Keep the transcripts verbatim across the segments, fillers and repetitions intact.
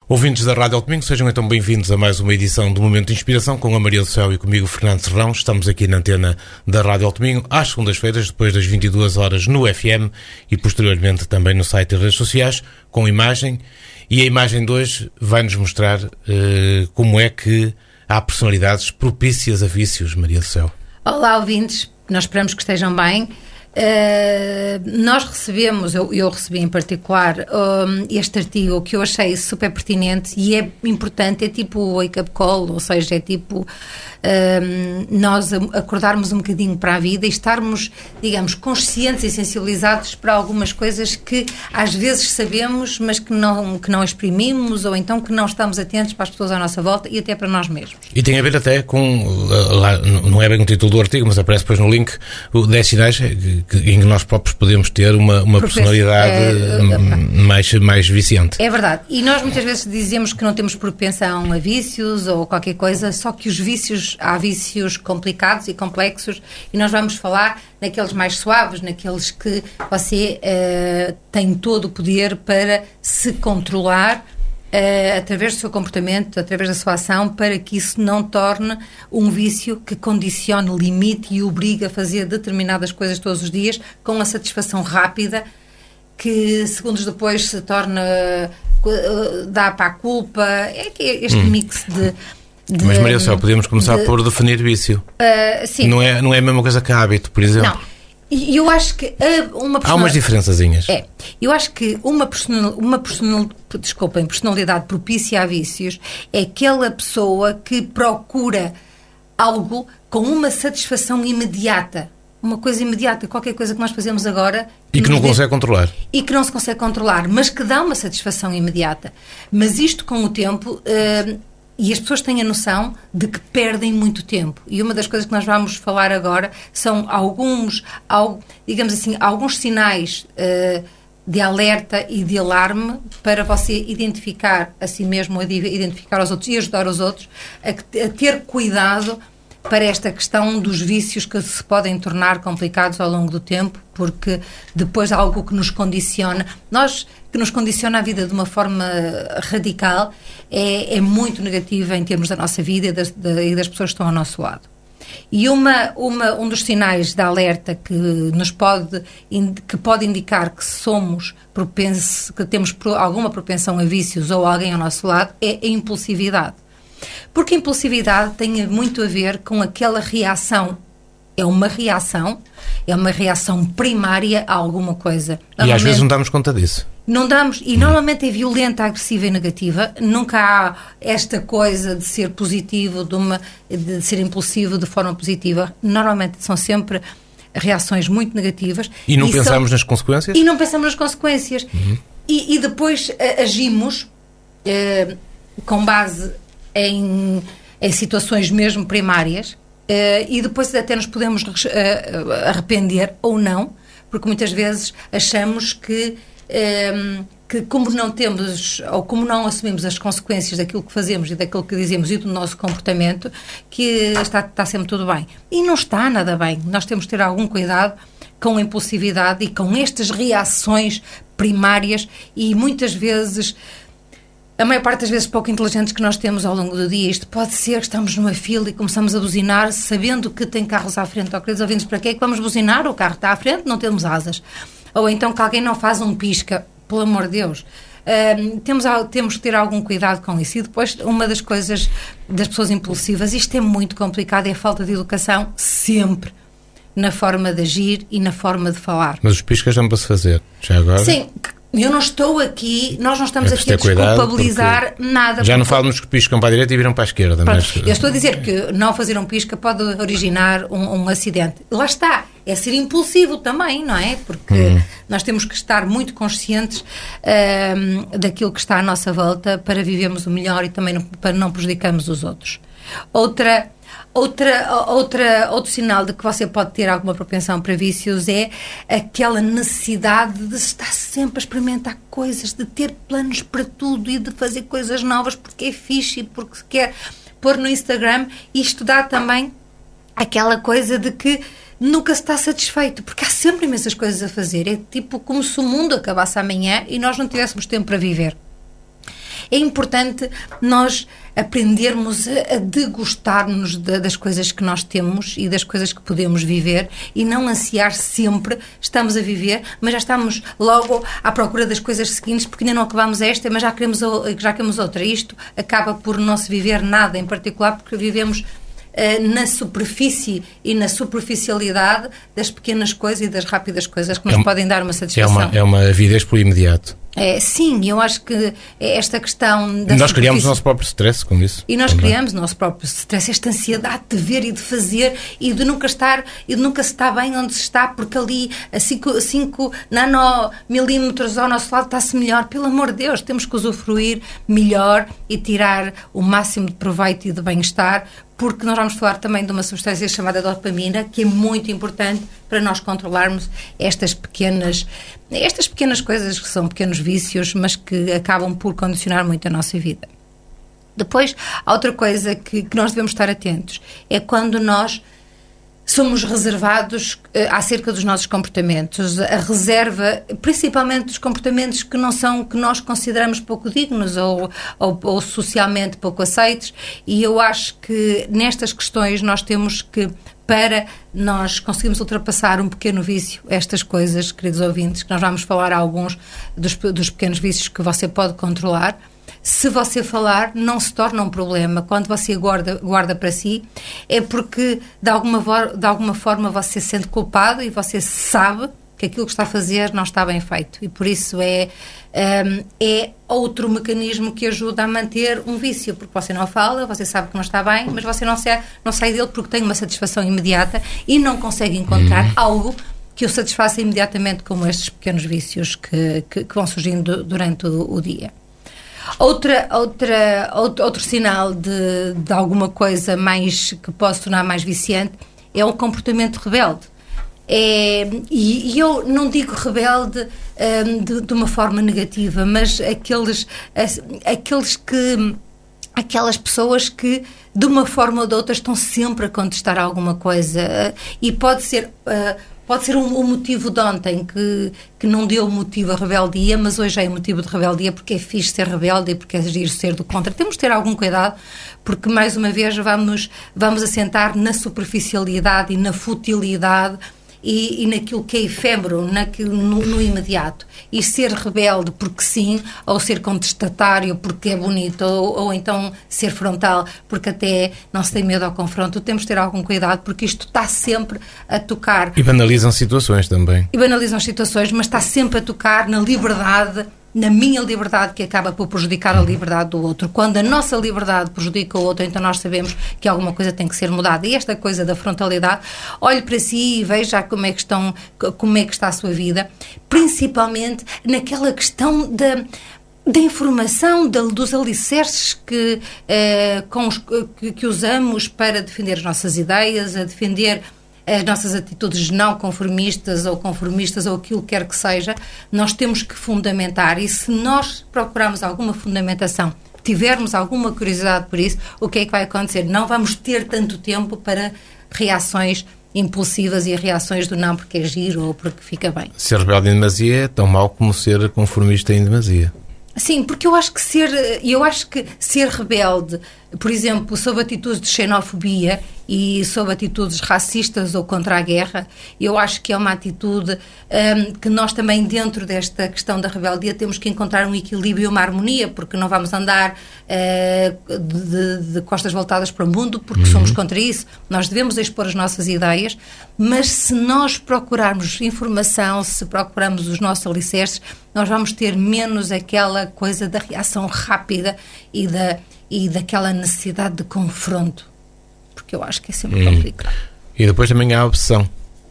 Ouvintes da Rádio Domingo, sejam então bem-vindos a mais uma edição do Momento de Inspiração com a Maria do Céu e comigo, Fernando Serrão. Estamos aqui na antena da Rádio Domingo às segundas-feiras, depois das vinte e duas horas no F M e posteriormente também no site e redes sociais, com imagem. E a imagem de hoje vai-nos mostrar uh, como é que há personalidades propícias a vícios, Maria do Céu. Olá, ouvintes, nós esperamos que estejam bem. Uh, nós recebemos, eu, eu recebi em particular um, este artigo que eu achei super pertinente e é importante, é tipo o wake-up call, ou seja, é tipo um, nós acordarmos um bocadinho para a vida e estarmos, digamos, conscientes e sensibilizados para algumas coisas que às vezes sabemos, mas que não, que não exprimimos, ou então que não estamos atentos para as pessoas à nossa volta e até para nós mesmos. E tem a ver até com, lá, não é bem o título do artigo, mas aparece depois no link, dez sinais que, em que nós próprios podemos ter uma, uma personalidade é, mais, mais viciante. É verdade. E nós muitas vezes dizemos que não temos propensão a vícios ou qualquer coisa, só que os vícios, há vícios complicados e complexos e nós vamos falar naqueles mais suaves, naqueles que você uh, tem todo o poder para se controlar Uh, através do seu comportamento, através da sua ação, para que isso não torne um vício que condicione, limite e obrigue a fazer determinadas coisas todos os dias com a satisfação rápida que segundos depois se torna, uh, dá para a culpa. É que este hum. mix de... De, Mas Maria só podemos começar de, por definir vício. Uh, sim. Não é, não é a mesma coisa que hábito, por exemplo. Não. E eu acho que uma Há umas diferençazinhas. É. Eu acho que uma, personal, uma personal, desculpem, personalidade propícia a vícios é aquela pessoa que procura algo com uma satisfação imediata. Uma coisa imediata, qualquer coisa que nós fazemos agora... E que não consegue controlar. E que não se consegue controlar, mas que dá uma satisfação imediata. Mas isto, com o tempo... Uh, E as pessoas têm a noção de que perdem muito tempo. E uma das coisas que nós vamos falar agora são alguns, digamos assim, alguns sinais uh, de alerta e de alarme para você identificar a si mesmo, a identificar os outros e ajudar os outros a, a ter cuidado para esta questão dos vícios que se podem tornar complicados ao longo do tempo, porque depois há algo que nos condiciona. Nós, que nos condiciona a vida de uma forma radical, é, é muito negativa em termos da nossa vida e das, da, e das pessoas que estão ao nosso lado. E uma, uma, um dos sinais de alerta que nos pode, que pode indicar que somos propensos, que temos alguma propensão a vícios ou alguém ao nosso lado, é a impulsividade. Porque a impulsividade tem muito a ver com aquela reação. É uma reação, é uma reação primária a alguma coisa. E às vezes não damos conta disso. Não damos, e normalmente é violenta, agressiva e negativa. Nunca há esta coisa de ser positivo, de, uma, de ser impulsivo de forma positiva. Normalmente são sempre reações muito negativas. E não e pensamos são, nas consequências? E não pensamos nas consequências. Uhum. E, e depois uh, agimos uh, com base em, em situações mesmo primárias. Uh, e depois até nos podemos uh, arrepender ou não, porque muitas vezes achamos que, um, que como não temos, ou como não assumimos as consequências daquilo que fazemos e daquilo que dizemos e do nosso comportamento, que está, está sempre tudo bem. E não está nada bem. Nós temos de ter algum cuidado com a impulsividade e com estas reações primárias e muitas vezes... A maior parte das vezes pouco inteligentes que nós temos ao longo do dia. Isto pode ser que estamos numa fila e começamos a buzinar sabendo que tem carros à frente. Ou queridos ouvintes, para que é que vamos buzinar? O carro está à frente, não temos asas. Ou então que alguém não faz um pisca. Pelo amor de Deus. Uh, temos, temos que ter algum cuidado com isso. E depois, uma das coisas das pessoas impulsivas, isto é muito complicado, é a falta de educação sempre na forma de agir e na forma de falar. Mas os piscas dão para se fazer, já agora? Sim. Eu não estou aqui, nós não estamos é aqui a desculpabilizar nada. Já não falamos que piscam para a direita e viram para a esquerda. Mas... Eu estou a dizer que não fazer um pisca pode originar um, um acidente. Lá está, é ser impulsivo também, não é? Porque hum. nós temos que estar muito conscientes uh, daquilo que está à nossa volta para vivermos o melhor e também não, para não prejudicarmos os outros. Outra... Outra, outra, outro sinal de que você pode ter alguma propensão para vícios é aquela necessidade de estar sempre a experimentar coisas, de ter planos para tudo e de fazer coisas novas porque é fixe e porque se quer pôr no Instagram. Isto dá também aquela coisa de que nunca se está satisfeito, porque há sempre imensas coisas a fazer. É tipo como se o mundo acabasse amanhã e nós não tivéssemos tempo para viver. é importante nós aprendermos a, a degustar-nos de, das coisas que nós temos e das coisas que podemos viver e não ansiar sempre, estamos a viver, mas já estamos logo à procura das coisas seguintes porque ainda não acabamos esta, mas já queremos, já queremos outra. Isto acaba por não se viver nada em particular porque vivemos na superfície e na superficialidade das pequenas coisas e das rápidas coisas que nos é uma, podem dar uma satisfação. É uma, é uma avidez por imediato. É, sim, eu acho que esta questão da nós criamos o nosso próprio stress com isso. E nós também. criamos o nosso próprio stress, esta ansiedade de ver e de fazer e de nunca estar e de nunca se estar bem onde se está, porque ali a cinco nanomilímetros ao nosso lado está-se melhor. Pelo amor de Deus, temos que usufruir melhor e tirar o máximo de proveito e de bem-estar, porque nós vamos falar também de uma substância chamada dopamina, que é muito importante para nós controlarmos estas pequenas, estas pequenas coisas que são pequenos vícios, mas que acabam por condicionar muito a nossa vida. Depois, há outra coisa que, que nós devemos estar atentos, é quando nós somos reservados uh, acerca dos nossos comportamentos. A reserva, principalmente dos comportamentos que não são, que nós consideramos pouco dignos ou, ou, ou socialmente pouco aceitos, e eu acho que nestas questões nós temos que, para nós conseguirmos ultrapassar um pequeno vício, estas coisas, queridos ouvintes, que nós vamos falar alguns dos, dos pequenos vícios que você pode controlar. Se você falar, não se torna um problema. Quando você guarda, guarda para si, é porque de alguma, de alguma forma você se sente culpado e você sabe que aquilo que está a fazer não está bem feito. E por isso é, um, é outro mecanismo que ajuda a manter um vício, porque você não fala, você sabe que não está bem, mas você não sai, não sai dele porque tem uma satisfação imediata e não consegue encontrar hum. algo que o satisfaça imediatamente, como estes pequenos vícios que, que, que vão surgindo durante o, o dia. Outra, outra, outro, outro sinal de, de alguma coisa mais que possa tornar mais viciante é o comportamento rebelde. É, e, e eu não digo rebelde um, de, de uma forma negativa, mas aqueles, aqueles que, aquelas pessoas que de uma forma ou de outra estão sempre a contestar alguma coisa, e pode ser... Uh, Pode ser um, um motivo de ontem que, que não deu motivo a rebeldia, mas hoje é motivo de rebeldia porque é fixe ser rebelde e porque é agir ser do contra. Temos de ter algum cuidado, porque mais uma vez vamos, vamos assentar na superficialidade e na futilidade e, e naquilo que é efêmero, naquilo, no, no imediato. E ser rebelde porque sim, ou ser contestatário porque é bonito, ou, ou então ser frontal porque até não se tem medo ao confronto. Temos de ter algum cuidado porque isto está sempre a tocar. E banalizam situações também. E banalizam situações, mas está sempre a tocar na liberdade, na minha liberdade, que acaba por prejudicar a liberdade do outro. Quando a nossa liberdade prejudica o outro, então nós sabemos que alguma coisa tem que ser mudada. E esta coisa da frontalidade, olhe para si e veja como é que, estão, como é que está a sua vida, principalmente naquela questão da... da informação, da, dos alicerces que, eh, com os, que, que usamos para defender as nossas ideias, a defender as nossas atitudes não conformistas ou conformistas ou aquilo que quer que seja, nós temos que fundamentar. E se nós procurarmos alguma fundamentação, tivermos alguma curiosidade por isso, o que é que vai acontecer? Não vamos ter tanto tempo para reações impulsivas e reações do não porque é giro ou porque fica bem. Ser rebelde em demasia é tão mau como ser conformista em demasia. Sim, porque eu acho que ser, eu acho que ser rebelde, por exemplo, sob atitudes de xenofobia e sob atitudes racistas ou contra a guerra, eu acho que é uma atitude um, que nós também, dentro desta questão da rebeldia, temos que encontrar um equilíbrio e uma harmonia, porque não vamos andar uh, de, de costas voltadas para o mundo, porque uhum. somos contra isso. Nós devemos expor as nossas ideias, mas se nós procurarmos informação, se procurarmos os nossos alicerces, nós vamos ter menos aquela coisa da reação rápida e, da, e daquela necessidade de confronto. Porque eu acho que é sempre hum. complicado. E depois também há a obsessão.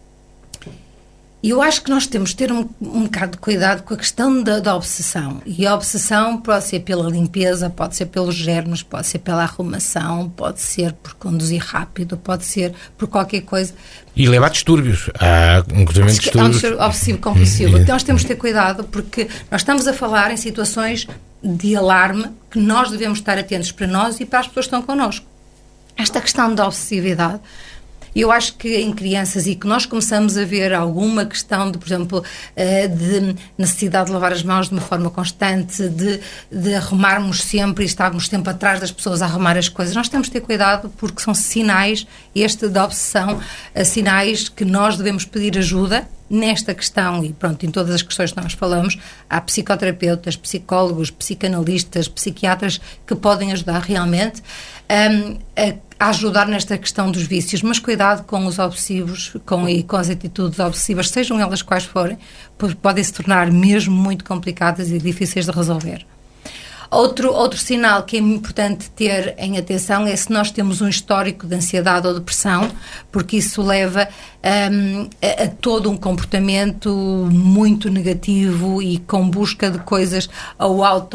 E eu acho que nós temos de ter um, um bocado de cuidado com a questão da, da obsessão. E a obsessão pode ser pela limpeza, pode ser pelos germes, pode ser pela arrumação, pode ser por conduzir rápido, pode ser por qualquer coisa. E leva a distúrbios. Há um cruzamento de distúrbios. É um obsessivo-compulsivo. Então nós temos de ter cuidado porque nós estamos a falar em situações de alarme que nós devemos estar atentos para nós e para as pessoas que estão connosco. Esta questão da obsessividade Eu acho que em crianças, e que nós começamos a ver alguma questão de, por exemplo, de necessidade de lavar as mãos de uma forma constante, de, de arrumarmos sempre e estarmos sempre atrás das pessoas a arrumar as coisas, nós temos de ter cuidado, porque são sinais, este da obsessão, sinais que nós devemos pedir ajuda nesta questão, e pronto, em todas as questões que nós falamos. Há psicoterapeutas, psicólogos, psicanalistas, psiquiatras que podem ajudar realmente um, a, a ajudar nesta questão dos vícios, mas cuidado com os obsessivos com, e com as atitudes obsessivas, sejam elas quais forem, porque podem se tornar mesmo muito complicadas e difíceis de resolver. Outro, outro sinal que é importante ter em atenção é se nós temos um histórico de ansiedade ou depressão, porque isso leva um, a, a todo um comportamento muito negativo e com busca de coisas ou auto,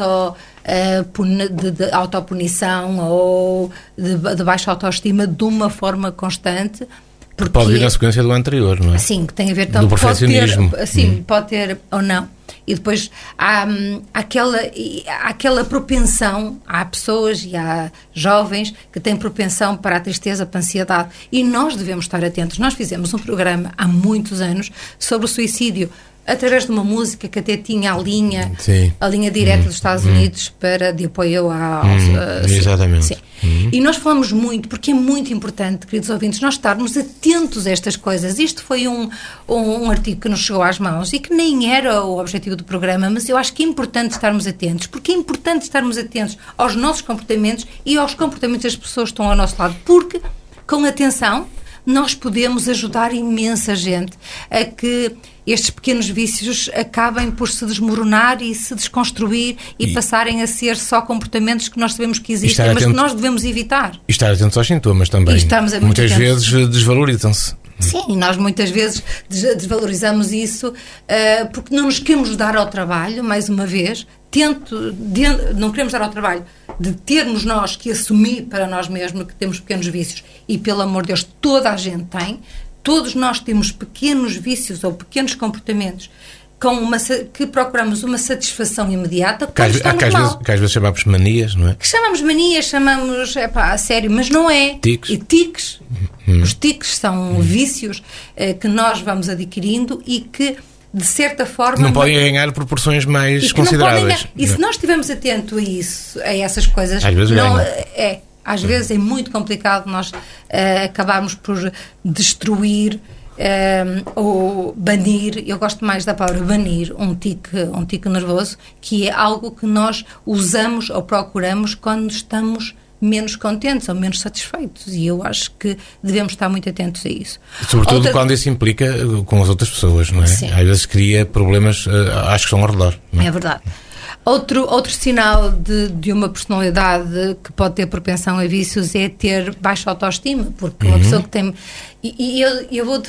uh, de, de autopunição ou de, de baixa autoestima de uma forma constante. Porque pode vir na sequência do anterior, não é? Sim, que tem a ver também. Do perfeccionismo. Pode ter, sim, hum. pode ter ou não. E depois há, hum, aquela, há aquela propensão, há pessoas e há jovens que têm propensão para a tristeza, para a ansiedade, e nós devemos estar atentos. Nós fizemos um programa há muitos anos sobre o suicídio, através de uma música que até tinha a linha, sim. a linha direta hum, dos Estados hum. Unidos para, de apoio ao... Hum, uh, exatamente. Sim. Hum. E nós falamos muito, porque é muito importante, queridos ouvintes, nós estarmos atentos a estas coisas. Isto foi um, um, um artigo que nos chegou às mãos e que nem era o objetivo do programa, mas eu acho que é importante estarmos atentos, porque é importante estarmos atentos aos nossos comportamentos e aos comportamentos das pessoas que estão ao nosso lado, porque, com atenção, nós podemos ajudar imensa gente a que estes pequenos vícios acabem por se desmoronar e se desconstruir e, e passarem a ser só comportamentos que nós sabemos que existem, mas atento, que nós devemos evitar. E estar atentos aos sintomas também. Muitas vezes desvalorizam-se. Sim, nós muitas vezes desvalorizamos isso uh, porque não nos queremos dar ao trabalho, mais uma vez, tento, de, não queremos dar ao trabalho de termos nós que assumir para nós mesmos que temos pequenos vícios, e pelo amor de Deus, toda a gente tem, todos nós temos pequenos vícios ou pequenos comportamentos com uma, que procuramos uma satisfação imediata quando que estamos às, mal. Vezes, que às vezes chamamos manias, não é? Que chamamos manias, chamamos, é pá, a sério, mas não é. Tiques. E tiques. Hum. Os tiques são hum. vícios eh, que nós vamos adquirindo e que, de certa forma... Não podem ganhar proporções mais consideráveis. E se nós estivermos atentos a isso, a essas coisas... Às vezes não, ganham. é, às hum. vezes é muito complicado nós uh, acabarmos por destruir um, ou banir, eu gosto mais da palavra banir, um tique, um tique nervoso, que é algo que nós usamos ou procuramos quando estamos menos contentes ou menos satisfeitos, e eu acho que devemos estar muito atentos a isso. Sobretudo Outra... quando isso implica com as outras pessoas, não é? Sim. Às vezes cria problemas, acho que estão ao redor. Não é? É verdade. Outro, outro sinal de, de uma personalidade que pode ter propensão a vícios é ter baixa autoestima, porque uma uhum. pessoa que tem... E, e eu, eu, vou,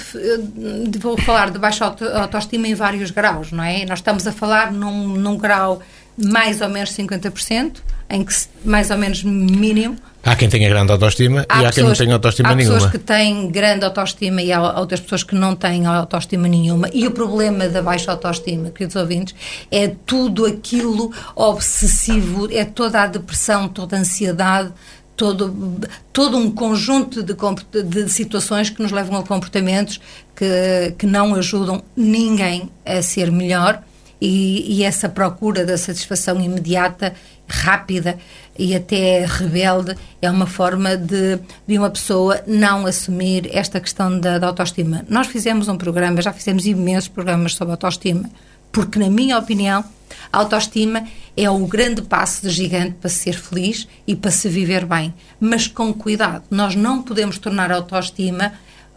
eu vou falar de baixa auto, autoestima em vários graus, não é? Nós estamos a falar num, num grau mais ou menos cinquenta por cento, em que mais ou menos mínimo. Há quem tenha grande autoestima há e há pessoas, quem não tenha autoestima há nenhuma. Há pessoas que têm grande autoestima e há outras pessoas que não têm autoestima nenhuma. E o problema da baixa autoestima, queridos ouvintes, é tudo aquilo obsessivo, é toda a depressão, toda a ansiedade, todo, todo um conjunto de, de situações que nos levam a comportamentos que, que não ajudam ninguém a ser melhor. E, e essa procura da satisfação imediata, rápida e até rebelde é uma forma de, de uma pessoa não assumir esta questão da, da autoestima. Nós fizemos um programa, já fizemos imensos programas sobre autoestima, porque, na minha opinião, a autoestima é o grande passo de gigante para ser feliz e para se viver bem, mas com cuidado. Nós não podemos tornar a autoestima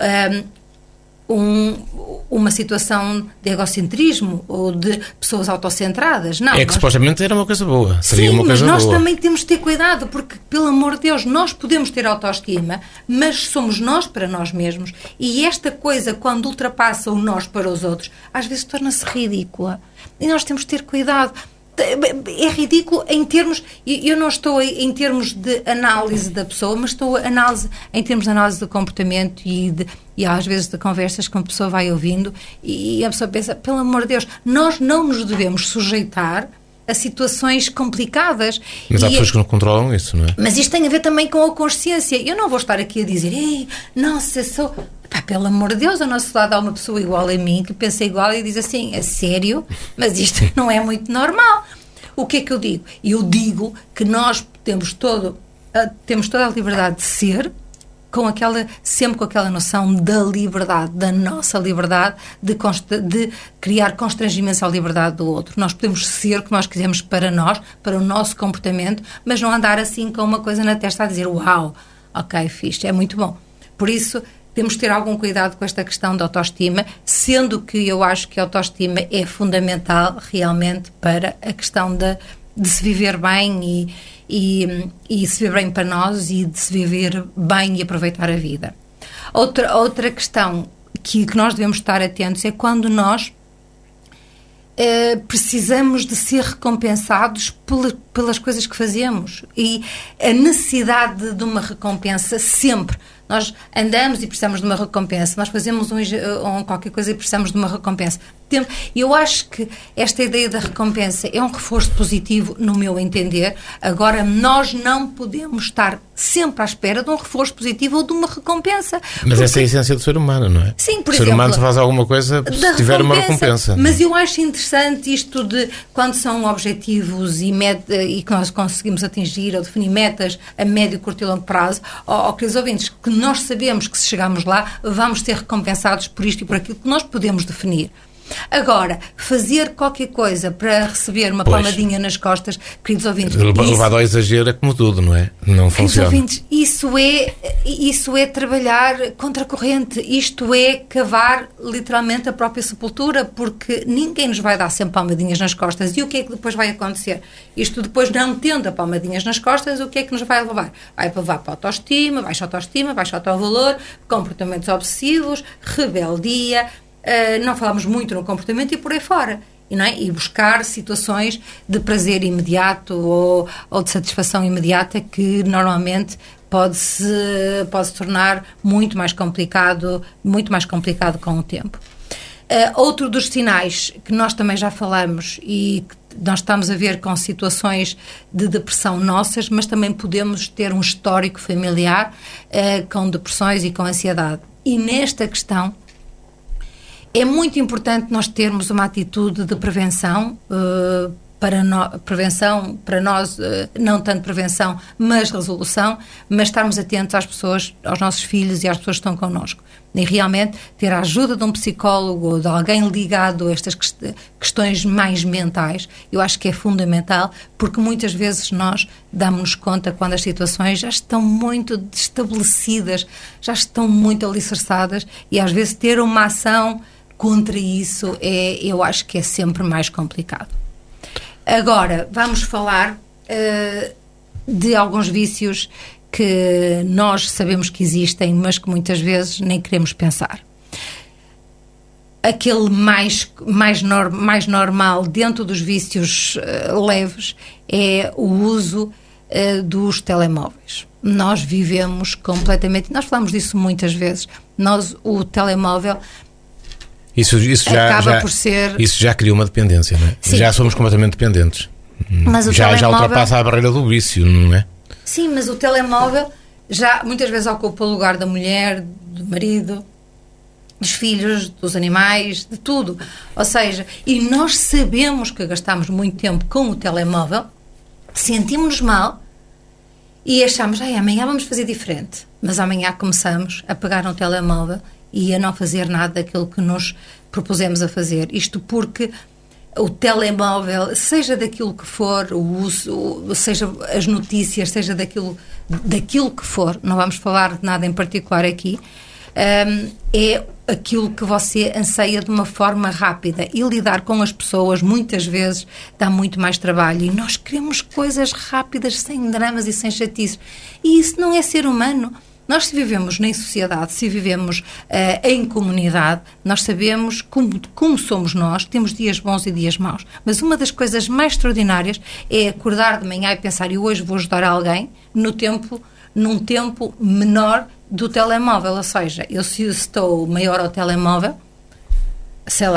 um, Um, uma situação de egocentrismo ou de pessoas autocentradas. Não, é que nós... supostamente era uma coisa boa. Seria Sim, uma coisa mas nós boa. também temos de ter cuidado, porque, pelo amor de Deus, nós podemos ter autoestima, mas somos nós para nós mesmos. E esta coisa, quando ultrapassa o nós para os outros, às vezes torna-se ridícula. E nós temos de ter cuidado. É ridículo em termos, eu não estou em termos de análise da pessoa, mas estou análise, em termos de análise de comportamento e, de, e às vezes de conversas que a pessoa vai ouvindo e a pessoa pensa, pelo amor de Deus, nós não nos devemos sujeitar a situações complicadas. Mas há e pessoas que não controlam isso, não é? Mas isto tem a ver também com a consciência. Eu não vou estar aqui a dizer, ei, nossa, sou... Pá, pelo amor de Deus, a nossa lado há uma pessoa igual a mim, que pensa igual e diz assim, é sério? Mas isto não é muito normal. O que é que eu digo? Eu digo que nós temos, todo, temos toda a liberdade de ser, com aquela, sempre com aquela noção da liberdade, da nossa liberdade, de, consta, de criar constrangimentos à liberdade do outro. Nós podemos ser o que nós quisermos para nós, para o nosso comportamento, mas não andar assim com uma coisa na testa a dizer, uau, ok, fixe, é muito bom. Por isso, temos de ter algum cuidado com esta questão da autoestima, sendo que eu acho que a autoestima é fundamental realmente para a questão de, de se viver bem e, e, e se viver bem para nós e de se viver bem e aproveitar a vida. Outra, outra questão que, que nós devemos estar atentos é quando nós eh, precisamos de ser recompensados pelas, pelas coisas que fazemos, e a necessidade de uma recompensa sempre. Nós andamos e precisamos de uma recompensa. Nós fazemos um, um, qualquer coisa e precisamos de uma recompensa. E eu acho que esta ideia da recompensa é um reforço positivo, no meu entender. Agora, nós não podemos estar sempre à espera de um reforço positivo ou de uma recompensa. Mas porque... essa é a essência do ser humano, não é? Sim, por o exemplo... ser humano só faz alguma coisa se tiver uma recompensa. Mas eu acho interessante isto de quando são objetivos e, med... e que nós conseguimos atingir ou definir metas a médio, curto e longo prazo, ou, ou queridos ouvintes, que nós sabemos que se chegarmos lá vamos ser recompensados por isto e por aquilo que nós podemos definir. Agora, fazer qualquer coisa para receber uma pois. palmadinha nas costas, queridos ouvintes... Levado ao exagero é como tudo, não é? Não funciona. Queridos ouvintes, isso é, isso é trabalhar contra a corrente. Isto é cavar literalmente a própria sepultura, porque ninguém nos vai dar sempre palmadinhas nas costas. E o que é que depois vai acontecer? Isto depois, não tendo a palmadinhas nas costas, o que é que nos vai levar? Vai levar para a autoestima, baixa autoestima, baixa autovalor, comportamentos obsessivos, rebeldia... Uh, não falamos muito no comportamento e por aí fora, e, não é? E buscar situações de prazer imediato ou, ou de satisfação imediata que normalmente pode-se, pode-se tornar muito mais complicado, muito mais complicado com o tempo. Uh, outro dos sinais que nós também já falamos e que nós estamos a ver com situações de depressão nossas, mas também podemos ter um histórico familiar uh, com depressões e com ansiedade. E nesta questão é muito importante nós termos uma atitude de prevenção, uh, para, no, prevenção, para nós, uh, não tanto prevenção, mas resolução, mas estarmos atentos às pessoas, aos nossos filhos e às pessoas que estão connosco. E realmente ter a ajuda de um psicólogo ou de alguém ligado a estas quest- questões mais mentais, eu acho que é fundamental, porque muitas vezes nós damos-nos conta quando as situações já estão muito estabelecidas, já estão muito alicerçadas, e às vezes ter uma ação contra isso, é, eu acho que é sempre mais complicado. Agora, vamos falar uh, de alguns vícios que nós sabemos que existem, mas que muitas vezes nem queremos pensar. Aquele mais, mais, norm, mais normal dentro dos vícios uh, leves é o uso uh, dos telemóveis. Nós vivemos completamente, nós falamos disso muitas vezes, nós, o telemóvel... Isso, isso, já, acaba já, por ser... isso já cria uma dependência, não é? Sim. Já somos completamente dependentes. Mas o já, telemóvel... já ultrapassa a barreira do vício, não é? Sim, mas o telemóvel já muitas vezes ocupa o lugar da mulher, do marido, dos filhos, dos animais, de tudo. Ou seja, e nós sabemos que gastamos muito tempo com o telemóvel, sentimos-nos mal e achamos, ai, amanhã vamos fazer diferente. Mas amanhã começamos a pegar no telemóvel e a não fazer nada daquilo que nos propusemos a fazer. Isto porque o telemóvel, seja daquilo que for, o uso, seja as notícias, seja daquilo, daquilo que for, não vamos falar de nada em particular aqui, um, é aquilo que você anseia de uma forma rápida, e lidar com as pessoas muitas vezes dá muito mais trabalho, e nós queremos coisas rápidas, sem dramas e sem chatices, e isso não é ser humano. Nós, se vivemos em sociedade, se vivemos uh, em comunidade, nós sabemos como, como somos nós, temos dias bons e dias maus. Mas uma das coisas mais extraordinárias é acordar de manhã e pensar, eu hoje vou ajudar alguém no tempo, num tempo menor do telemóvel. Ou seja, eu se estou maior ao telemóvel, sei lá,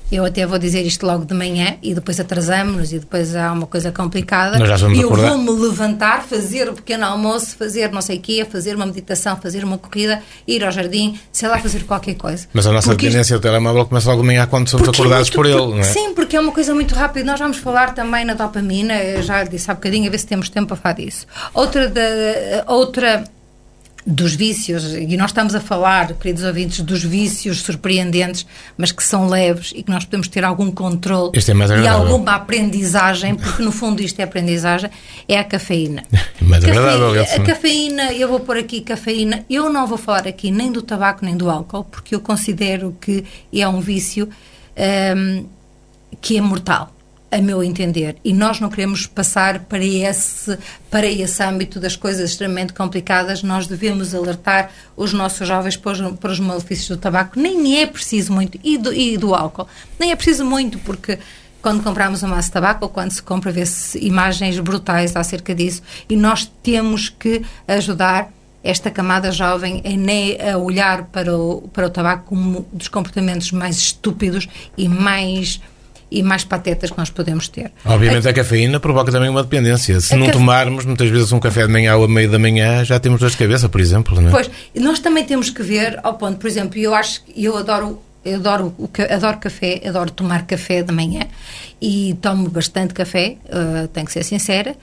Eu até vou dizer isto logo de manhã e depois atrasamos-nos e depois há uma coisa complicada. Nós já vamos eu acordar. vou-me levantar, fazer o pequeno almoço, fazer não sei o quê, fazer uma meditação, fazer uma corrida, ir ao jardim, sei lá, fazer qualquer coisa. Mas a nossa Porque dependência isto... do telemóvel começa logo de manhã quando somos porque acordados é muito, por ele, não é? Sim, porque é uma coisa muito rápida. Nós vamos falar também na dopamina, eu já disse há bocadinho, a ver se temos tempo para falar disso. Outra, da, outra dos vícios, e nós estamos a falar, queridos ouvintes, dos vícios surpreendentes, mas que são leves e que nós podemos ter algum controle este é mais e agradável. alguma aprendizagem, porque no fundo isto é aprendizagem, é a cafeína. Mais Cafe... agradável, esse, A cafeína, eu vou pôr aqui cafeína, eu não vou falar aqui nem do tabaco nem do álcool, porque eu considero que é um vício um, que é mortal, a meu entender, e nós não queremos passar para esse, para esse âmbito das coisas extremamente complicadas. Nós devemos alertar os nossos jovens para os, para os malefícios do tabaco. Nem é preciso muito, e do, e do álcool, nem é preciso muito, porque quando compramos um maço de tabaco ou quando se compra, vê-se imagens brutais acerca disso, e nós temos que ajudar esta camada jovem a, a olhar para o, para o tabaco como um dos comportamentos mais estúpidos e mais... e mais patetas que nós podemos ter. Obviamente a, a cafeína provoca também uma dependência. Se não caf... tomarmos muitas vezes um café de manhã ou a meio da manhã, já temos dor de cabeça, por exemplo, não é? Pois, nós também temos que ver ao ponto, por exemplo, eu acho que eu adoro, eu adoro, adoro café, adoro tomar café de manhã e tomo bastante café, uh, tenho que ser sincera,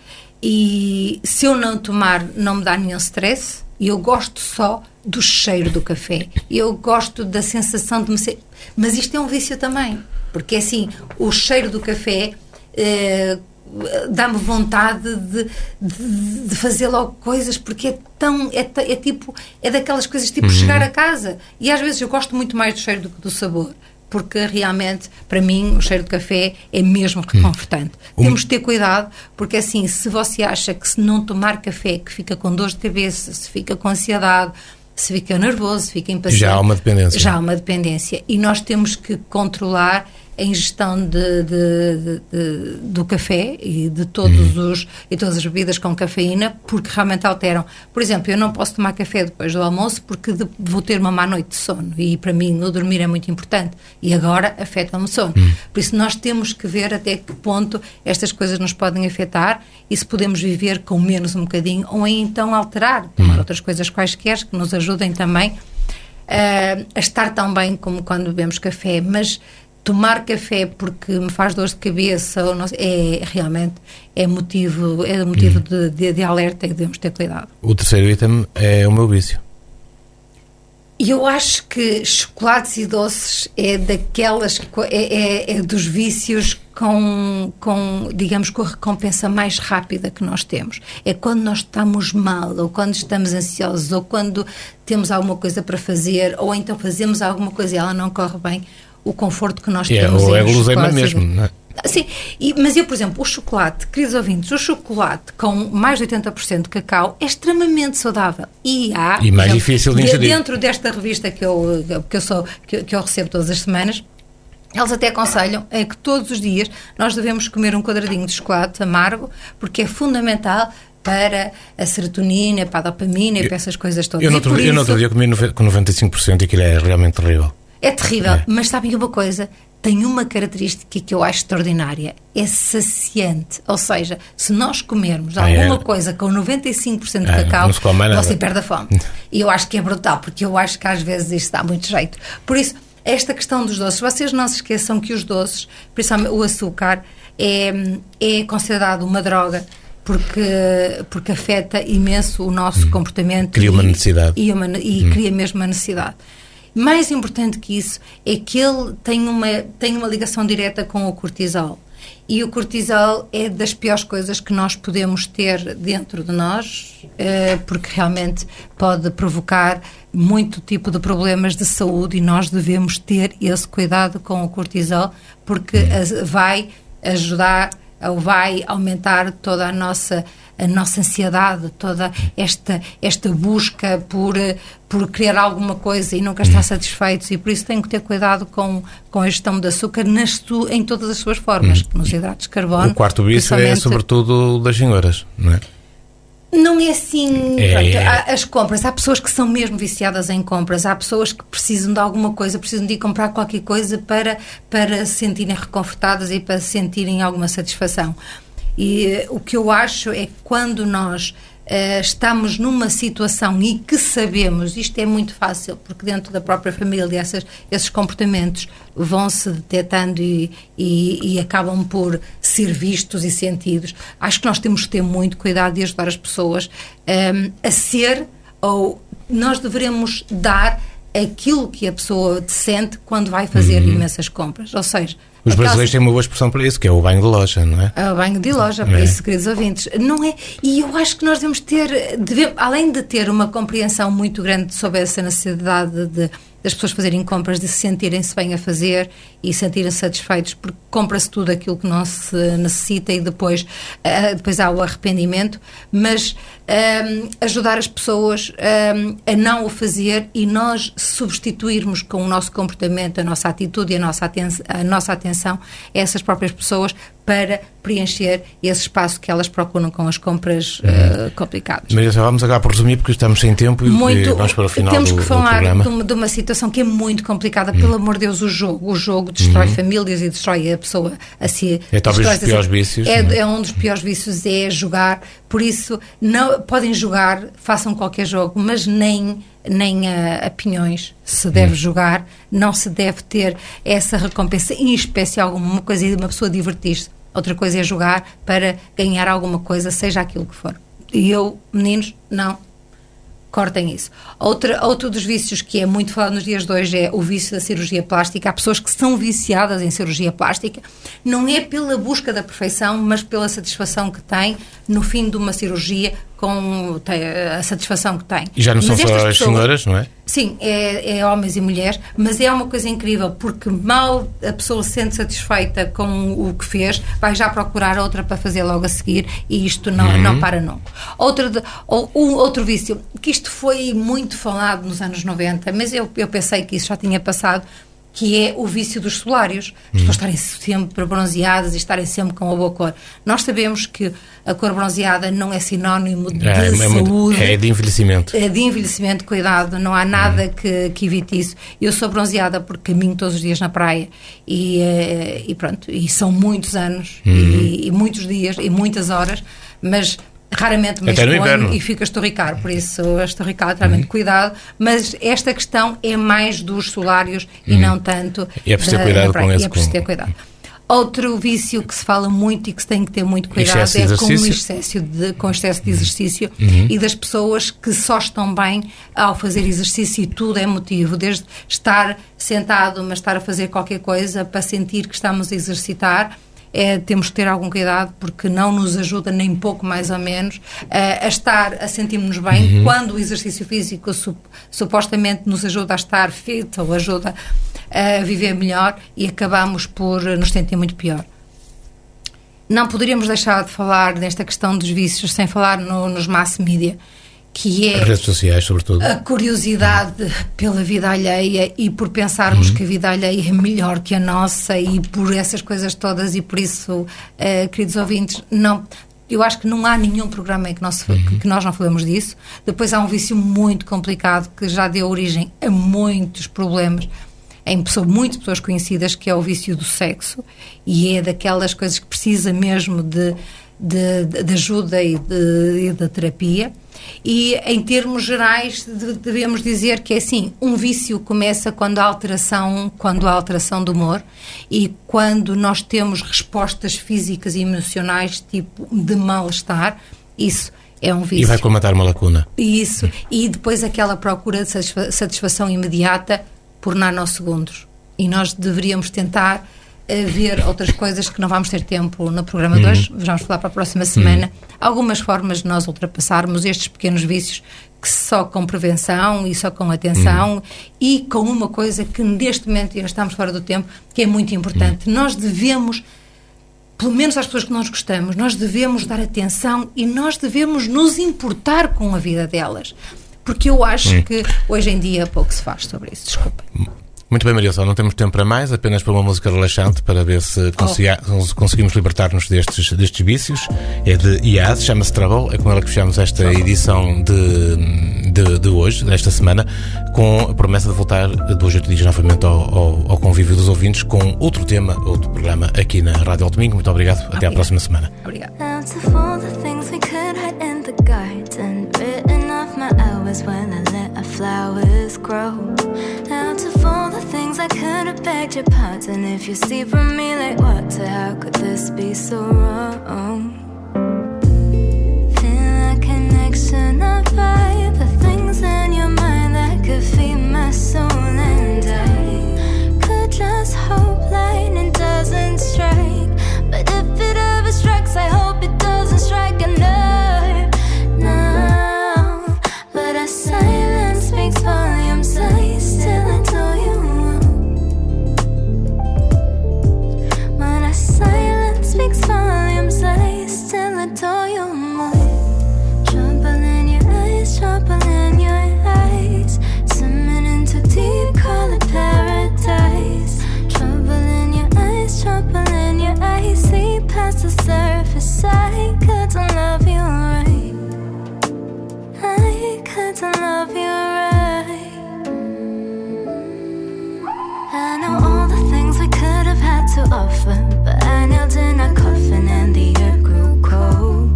e se eu não tomar não me dá nenhum stress, e eu gosto só do cheiro do café, eu gosto da sensação de me ser... Mas isto é um vício também. Porque, assim, o cheiro do café eh, dá-me vontade de, de, de fazer logo coisas, porque é tão... É, é tipo... É daquelas coisas tipo uhum. chegar a casa. E às vezes eu gosto muito mais do cheiro do que do sabor. Porque realmente, para mim, o cheiro de café é mesmo reconfortante. Uhum. Temos de ter cuidado, porque assim, se você acha que se não tomar café, que fica com dor de cabeça, se fica com ansiedade... se fica nervoso, se fica impaciente. Já há uma dependência. Já há uma dependência. E nós temos que controlar a ingestão de, de, de, de, do café e de todos uhum. os, e todas as bebidas com cafeína, porque realmente alteram. Por exemplo, eu não posso tomar café depois do almoço porque de, vou ter uma má noite de sono. E para mim, no dormir é muito importante. E agora afeta-me o sono. Uhum. Por isso, nós temos que ver até que ponto estas coisas nos podem afetar e se podemos viver com menos um bocadinho ou então alterar, tomar uhum. outras coisas quaisquer que nos ajudem também uh, a estar tão bem como quando bebemos café. Mas tomar café porque me faz dor de cabeça ou não sei, é realmente é motivo, é motivo uhum. de, de, de alerta e devemos ter cuidado. O terceiro item é o meu vício. E eu acho que chocolates e doces é daquelas, é, é, é dos vícios com, com, digamos, com a recompensa mais rápida que nós temos. É quando nós estamos mal, ou quando estamos ansiosos, ou quando temos alguma coisa para fazer, ou então fazemos alguma coisa e ela não corre bem, o conforto que nós yeah, temos ou é é guloseima mesmo, não é? Sim, e, mas eu, por exemplo, o chocolate, queridos ouvintes, o chocolate com mais de oitenta por cento de cacau é extremamente saudável. E há... E mais exemplo, difícil de ingerir. Dentro desta revista que eu, que eu, sou, que, que eu recebo todas as semanas, eles até aconselham é que todos os dias nós devemos comer um quadradinho de chocolate amargo, porque é fundamental para a serotonina, para a dopamina e para essas coisas todas. Eu no outro, eu no outro dia comi com noventa e cinco por cento e aquilo é realmente terrível. É terrível, é. Mas sabem uma coisa? Tem uma característica que eu acho extraordinária. É saciante. Ou seja, se nós comermos ah, alguma é. coisa com noventa e cinco por cento de é, cacau, você nada. perde a fome. E eu acho que é brutal, porque eu acho que às vezes isto dá muito jeito. Por isso, esta questão dos doces, vocês não se esqueçam que os doces, principalmente o açúcar, é, é considerado uma droga, porque, porque afeta imenso o nosso hum. comportamento. Cria e, uma necessidade. E, uma, e hum. cria mesmo uma necessidade. Mais importante que isso é que ele tem uma, tem uma ligação direta com o cortisol. E o cortisol é das piores coisas que nós podemos ter dentro de nós, porque realmente pode provocar muito tipo de problemas de saúde e nós devemos ter esse cuidado com o cortisol, porque vai ajudar ou vai aumentar toda a nossa, a nossa ansiedade, toda esta, esta busca por, por criar alguma coisa e nunca estar satisfeitos, e por isso tenho que ter cuidado com, com a gestão de açúcar nas, em todas as suas formas, hum. nos hidratos de carbono. O quarto vício é sobretudo das senhoras, não é? Não é assim, é, pronto, é. Há, as compras, há pessoas que são mesmo viciadas em compras, há pessoas que precisam de alguma coisa, precisam de ir comprar qualquer coisa para, para se sentirem reconfortadas e para sentirem alguma satisfação. E uh, o que eu acho é que quando nós Uh, estamos numa situação e que sabemos, isto é muito fácil, porque dentro da própria família essas, esses comportamentos vão-se detectando e, e, e acabam por ser vistos e sentidos. Acho que nós temos que ter muito cuidado de ajudar as pessoas um, a ser, ou nós devemos dar aquilo que a pessoa sente quando vai fazer uhum. imensas compras, ou seja, os brasileiros têm uma boa expressão para isso, que é o banho de loja, não é? É o banho de loja, para é. isso, queridos ouvintes. Não é? E eu acho que nós devemos ter, devemos, além de ter uma compreensão muito grande sobre essa necessidade de, das pessoas fazerem compras, de se sentirem-se bem a fazer e sentirem-se satisfeitos, porque compra-se tudo aquilo que não se necessita e depois, uh, depois há o arrependimento, mas um, ajudar as pessoas um, a não o fazer e nós substituirmos com o nosso comportamento, a nossa atitude e a nossa, aten- a nossa atenção a essas próprias pessoas para preencher esse espaço que elas procuram com as compras uh, complicadas. Maria, vamos agora por resumir, porque estamos sem tempo muito, e vamos para o final temos do, que falar do programa. De uma, de uma situação que é muito complicada, hum. pelo amor de Deus, o jogo. O jogo destrói hum. famílias e destrói a pessoa a si. É talvez dos piores vícios. É, é um dos piores vícios, é jogar. Por isso, não, podem jogar, façam qualquer jogo, mas nem... nem a, a pinhões se deve hum. jogar, não se deve ter essa recompensa, em especial alguma coisa de uma pessoa divertir-se. Outra coisa é jogar para ganhar alguma coisa, seja aquilo que for. E eu, meninos, não cortem isso. Outra, outro dos vícios que é muito falado nos dias de hoje é o vício da cirurgia plástica. Há pessoas que são viciadas em cirurgia plástica, não é pela busca da perfeição, mas pela satisfação que têm no fim de uma cirurgia, com a satisfação que têm. E já não são só as pessoas, senhoras, não é? Sim, é, é homens e mulheres, mas é uma coisa incrível, porque mal a pessoa se sente satisfeita com o que fez, vai já procurar outra para fazer logo a seguir, e isto não, uhum. não para nunca. Outro, de, ou, um, outro vício, que isto foi muito falado nos anos noventa, mas eu, eu pensei que isso já tinha passado, que é o vício dos solários. As pessoas estarem sempre bronzeadas e estarem sempre com a boa cor. Nós sabemos que a cor bronzeada não é sinónimo de é, saúde. É de envelhecimento. É de envelhecimento, cuidado, não há nada hum. que, que evite isso. Eu sou bronzeada porque caminho todos os dias na praia e, e pronto, e são muitos anos hum. e, e muitos dias e muitas horas, mas... raramente me exponho e fico a estorricar, por isso a estorricar, realmente, uhum. cuidado, mas esta questão é mais dos solários uhum. e não tanto e é preciso ter cuidado com esse. É preciso ter cuidado. Outro vício que se fala muito e que se tem que ter muito cuidado é com o excesso de, com excesso de exercício uhum. e das pessoas que só estão bem ao fazer exercício, e tudo é motivo, desde estar sentado, mas estar a fazer qualquer coisa para sentir que estamos a exercitar. É, temos que ter algum cuidado, porque não nos ajuda nem pouco mais ou menos uh, a estar, a sentirmos-nos bem uhum. quando o exercício físico su, supostamente nos ajuda a estar fit ou ajuda a viver melhor, e acabamos por nos sentir muito pior. Não poderíamos deixar de falar nesta questão dos vícios sem falar no, nos mass media, que é as redes sociais, sobretudo, a curiosidade uhum. pela vida alheia, e por pensarmos uhum. que a vida alheia é melhor que a nossa, e por essas coisas todas, e por isso, uh, queridos ouvintes, não, eu acho que não há nenhum programa em que nós, uhum. que nós não falamos disso. Depois há um vício muito complicado que já deu origem a muitos problemas em pessoas, muitas pessoas conhecidas, que é o vício do sexo, e é daquelas coisas que precisa mesmo de, de, de ajuda e de, e de terapia. E em termos gerais devemos dizer que é assim, um vício começa quando há alteração, quando há alteração do humor, e quando nós temos respostas físicas e emocionais tipo de mal-estar. Isso é um vício. E vai colmatar uma lacuna. Isso, e depois aquela procura de satisfa- satisfação imediata por nanosegundos. E nós deveríamos tentar uh, ver outras coisas que não vamos ter tempo no programa de hoje, vamos falar para a próxima semana, uhum. algumas formas de nós ultrapassarmos estes pequenos vícios, que só com prevenção e só com atenção, uhum. e com uma coisa que neste momento já estamos fora do tempo, que é muito importante. Uhum. Nós devemos, pelo menos às pessoas que nós gostamos, nós devemos dar atenção e nós devemos nos importar com a vida delas. Porque eu acho hum. que hoje em dia pouco se faz sobre isso, desculpem. Muito bem, Maria Sol, não temos tempo para mais, apenas para uma música relaxante para ver se consiga, oh. conseguimos libertar-nos destes, destes vícios. É de Iaz, chama-se Trouble, é com ela que fechamos esta edição de, de, de hoje, desta semana, com a promessa de voltar dois, oito dias novamente ao, ao, ao convívio dos ouvintes com outro tema, outro programa aqui na Rádio Alto Minho. Muito obrigado, até Obrigada. À próxima semana. Obrigada. I could have begged your pardon. If you see from me like water, how could this be so wrong? Feel a connection, a vibe, the things in your mind that could feed my soul. And I could just hope lightning doesn't strike, but if it ever strikes, I hope it doesn't strike a nerve. No, but a silence speaks volumes. I still adore you. Speaks volumes, I still adore you more. Trouble in your eyes, trouble in your eyes. Swimming into deep, call it paradise. Trouble in your eyes, trouble in your eyes. See past the surface, I couldn't love you right. I couldn't love you right. I know all the things we could have had to offer, but I knelt in a coffin and the air grew cold.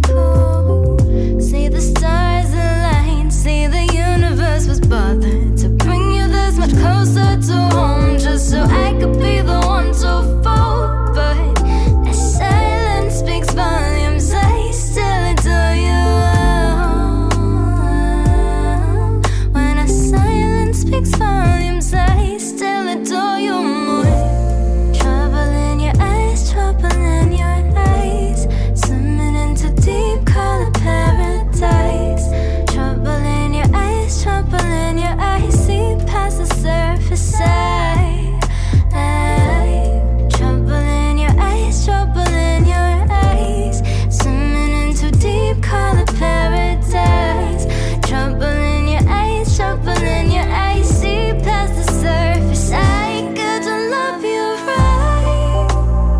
See the stars align, see the universe was bothered to bring you this much closer to home, just so I could be the one to fall. But the silence speaks volumes, I still adore you. When a silence speaks volumes, I still adore you more. Trouble in your eyes, trouble in your eyes. Swimming into deep, call it paradise. Trouble in your eyes, trouble in your eyes. See past the surface, I, I. Trouble in your eyes, trouble in your eyes. Swimming into deep, call it paradise. Trouble in your eyes, trouble in your eyes. See past the surface, I couldn't love you right.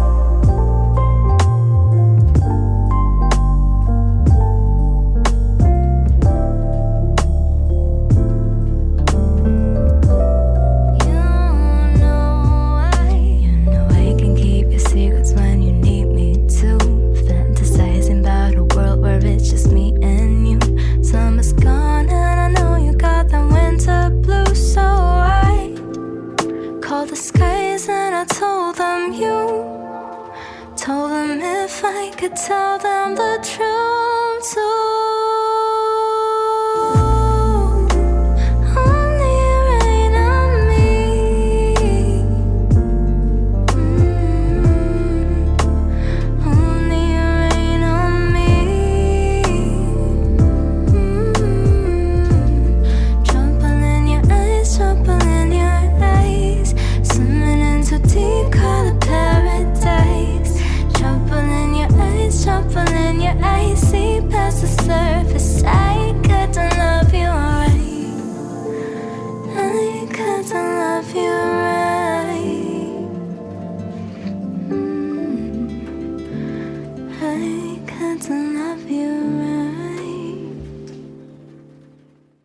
You know I, you know I can keep your secrets when you need me to. Fantasizing about a world where it's just me and you. Summer's gone and I know you got that winter blues, so I called the skies and I told them you. Told them if I could tell them the truth too. Only rain on me. Mm. Only rain on me. Mm. Trouble in your eyes, trouble in your eyes. Swimming into deep, call it paradise. Trouble in your eyes, trouble in your eyes. See past the surface, I couldn't love you right. I couldn't love you right. Mm. I couldn't love you